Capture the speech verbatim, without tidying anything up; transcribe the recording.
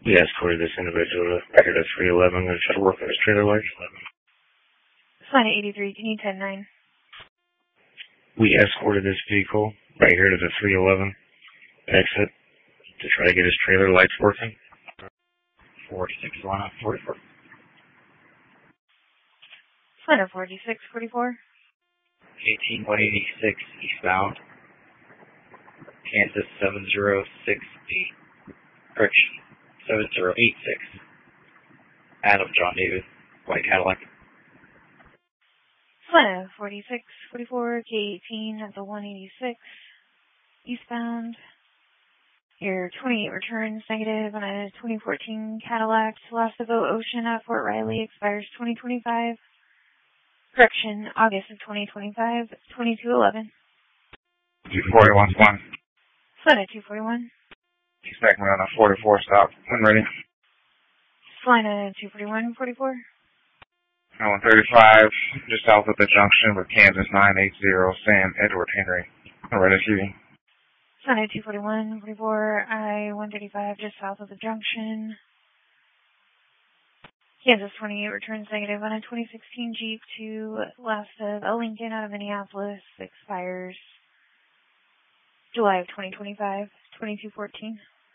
We escorted this individual to record of three eleven and should work on his trailer lights. Sign at eighty-three, can you ten nine? We escorted this vehicle right here to the three eleven exit to try to get his trailer lights working. four six one forty-four. Sign at forty-six forty-four. eighteen one eighty-six eastbound. Kansas seven zero six eight. Correction. seven zero eight six. Adam John David, white Cadillac. Sign at forty-six forty-four, K eighteen at the one eighty-six. Eastbound. Your twenty-eight returns negative on a twenty fourteen Cadillac Salacevo Ocean at Fort Riley expires twenty twenty-five. Correction, August of twenty twenty-five, twenty-two eleven. two forty-one one. Sign at two forty-one. Expect me on a forty-four stop. When ready. Sign at two forty-one forty-four. one thirty-five, just south of the junction with Kansas nine eighty, Sam Edward Henry. I'm ready to you. Sign at two forty-one forty-four, I one thirty-five, just south of the junction. Kansas twenty-eight returns negative on a twenty sixteen Jeep to last of a Lincoln out of Minneapolis, expires July of twenty twenty-five, twenty-two fourteen.